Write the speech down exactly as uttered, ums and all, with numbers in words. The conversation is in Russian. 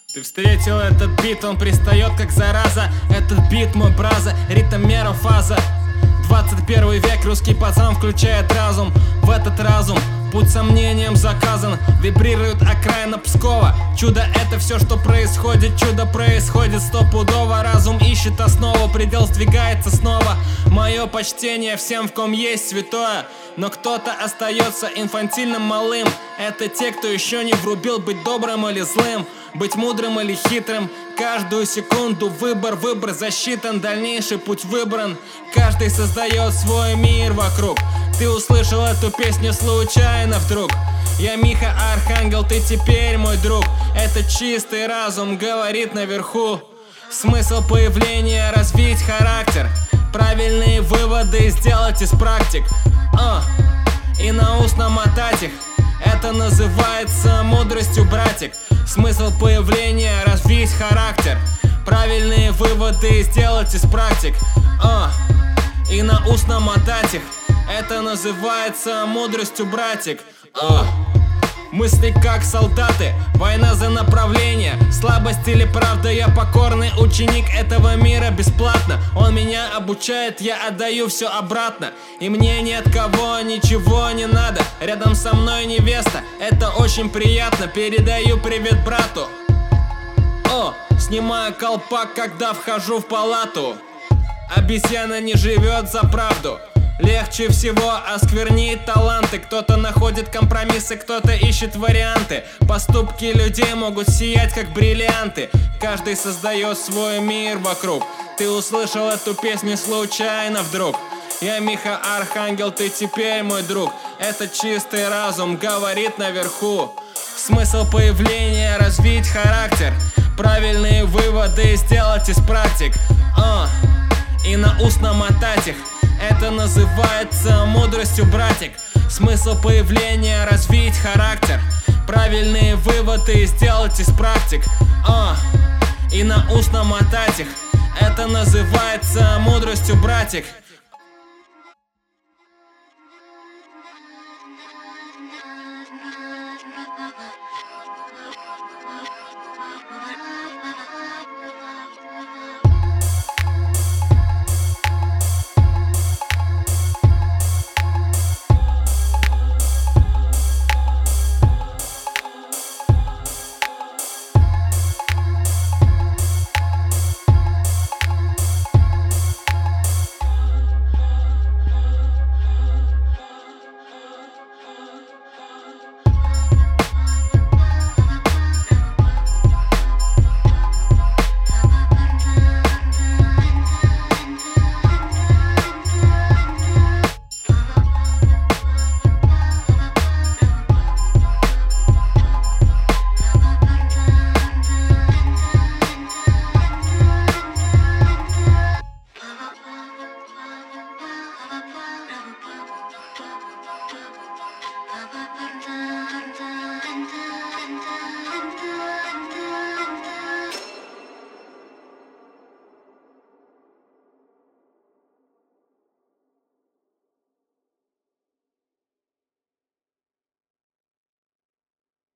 Ты встретил этот бит, он пристает как зараза. Этот бит мой браза, ритм, мера, фаза. Двадцать первый век, русский пацан включает разум. В этот разум путь сомнением заказан. Вибрирует окраина Пскова. Чудо — это все, что происходит. Чудо происходит стопудово. Разум ищет основу, предел сдвигается снова. Мое почтение всем, в ком есть святое. Но кто-то остается инфантильным малым. Это те, кто еще не врубил быть добрым или злым, быть мудрым или хитрым. Каждую секунду выбор, выбор засчитан, дальнейший путь выбран. Каждый создает свой мир вокруг. Ты услышал эту песню случайно вдруг. Я Миха Архангел, ты теперь мой друг. Это чистый разум говорит наверху. Смысл появления — развить характер, правильные выводы сделать из практик, а, и на ус намотать их. Это называется мудростью, братик. Смысл появления — развить характер, правильные выводы сделать из практик, а, и на ус намотать их. Это называется мудростью, братик, а. Мысли как солдаты, война за направление. Слабость или правда, я покорный ученик этого мира бесплатно. Он меня обучает, я отдаю все обратно. И мне ни от кого ничего не надо. Рядом со мной невеста, это очень приятно. Передаю привет брату. О, снимаю колпак, когда вхожу в палату. Обезьяна не живет за правду. Легче всего осквернить таланты. Кто-то находит компромиссы, кто-то ищет варианты. Поступки людей могут сиять как бриллианты. Каждый создает свой мир вокруг. Ты услышал эту песню случайно вдруг. Я Миха Архангел, ты теперь мой друг. Это чистый разум говорит наверху. Смысл появления — развить характер, правильные выводы сделать из практик, а, и на ус намотать их. Это называется мудростью, братик. Смысл появления — развить характер, правильные выводы сделать из практик, а, и на ус намотать их. Это называется мудростью, братик.